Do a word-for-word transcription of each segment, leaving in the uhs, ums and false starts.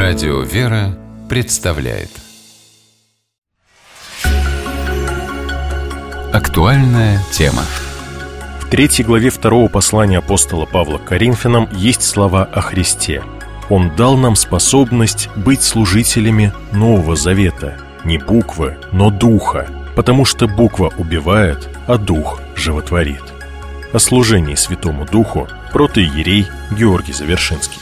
Радио «Вера» представляет актуальная тема. В третьей главе второго послания апостола Павла к Коринфянам есть слова о Христе. Он дал нам способность быть служителями Нового Завета, не буквы, но духа, потому что буква убивает, а дух животворит. О служении Святому Духу протоиерей Георгий Завершинский.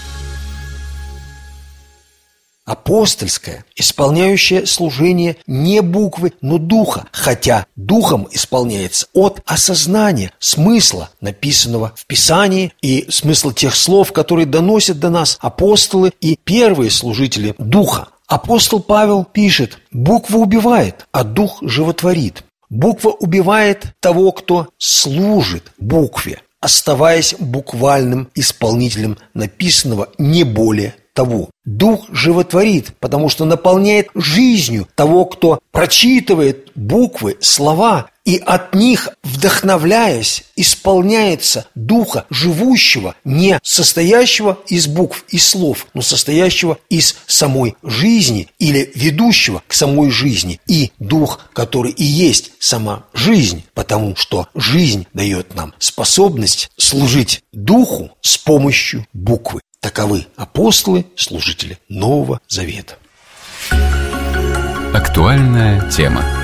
Апостольское, исполняющее служение не буквы, но духа, хотя духом исполняется от осознания смысла, написанного в Писании, и смысла тех слов, которые доносят до нас апостолы и первые служители духа. Апостол Павел пишет: «Буква убивает, а дух животворит». Буква убивает того, кто служит букве, оставаясь буквальным исполнителем написанного, не более того. Дух животворит, потому что наполняет жизнью того, кто прочитывает буквы, слова, и от них, вдохновляясь, исполняется духа живущего, не состоящего из букв и слов, но состоящего из самой жизни или ведущего к самой жизни, и дух, который и есть сама жизнь, потому что жизнь дает нам способность служить духу с помощью буквы. Таковы апостолы, служители Нового Завета. Актуальная тема.